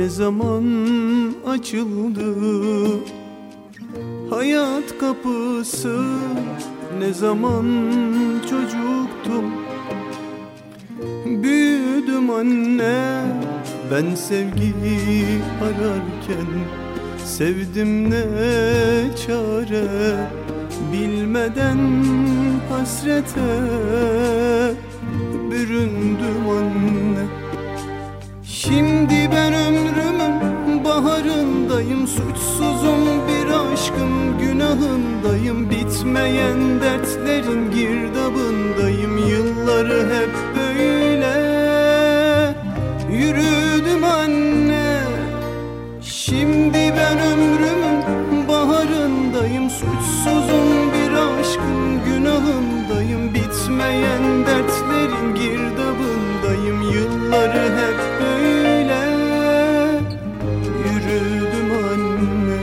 Ne zaman açıldı hayat kapısı, ne zaman çocuktum, büyüdüm anne. Ben sevgiyi ararken sevdim ne çare, bilmeden hasrete büründüm anne. Şimdi ben ömrümün baharındayım, suçsuzum bir aşkın günahındayım, bitmeyen dertlerin girdabındayım. Yılları hep böyle yürüdüm anne. Şimdi ben ömrümün baharındayım, suçsuzum bir aşkın günahındayım, bitmeyen dertlerin girdabındayım. Yılları hep böyle yürüdüm anne.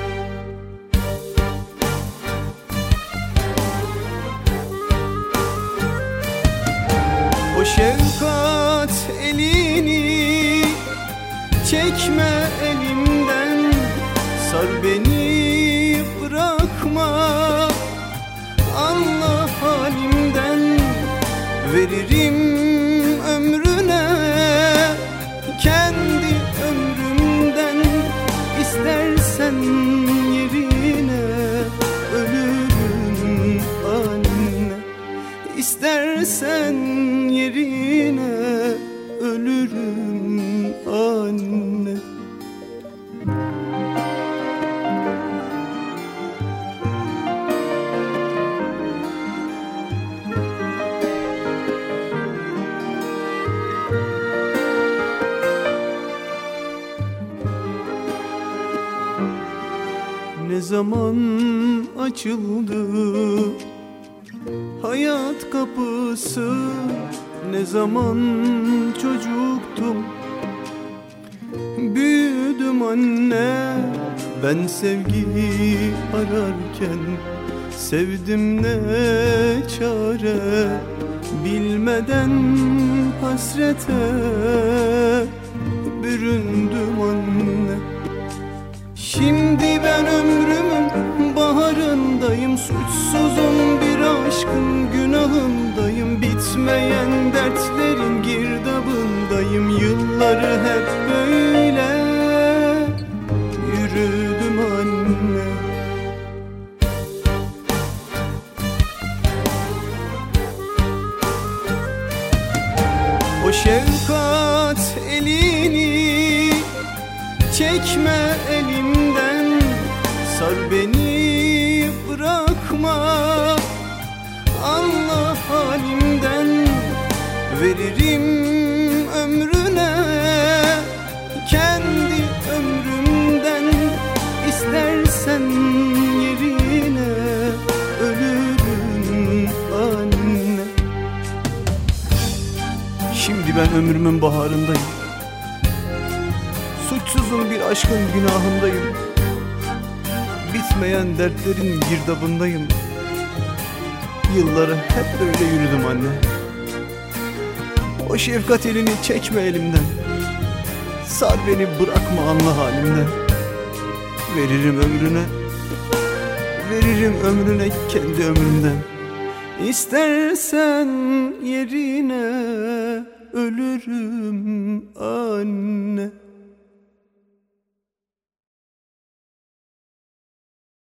O şefkat elini çekme elimden, sar beni bırakma, anla halimden. Veririm ömrüne kendi ömrümden, istersen yerine ölürüm anne. İstersen yerine ölürüm anne. Ne zaman açıldı hayat kapısı, ne zaman çocuktum, büyüdüm anne. Ben sevgiyi ararken sevdim ne çare, bilmeden hasrete büründüm anne. Şimdi ben ömrümün baharındayım, suçsuzum bir aşkın günahındayım, bitmeyen dertlerin girdabındayım. Yılları hep böyle yürüdüm anne. O şefkat elini çekme elimden, sar beni bırakma, anla halimden. Veririm ömrüne kendi ömrümden, istersen yerine ölürüm anne. Şimdi ben ömrümün baharındayım, suçsuzum bir aşkın günahındayım, bitmeyen dertlerin girdabındayım. Yılları hep böyle yürüdüm anne. O şefkat elini çekme elimden, sar beni bırakma, anla halimden. Veririm ömrüne, veririm ömrüne kendi ömrümden, İstersen yerine ölürüm anne.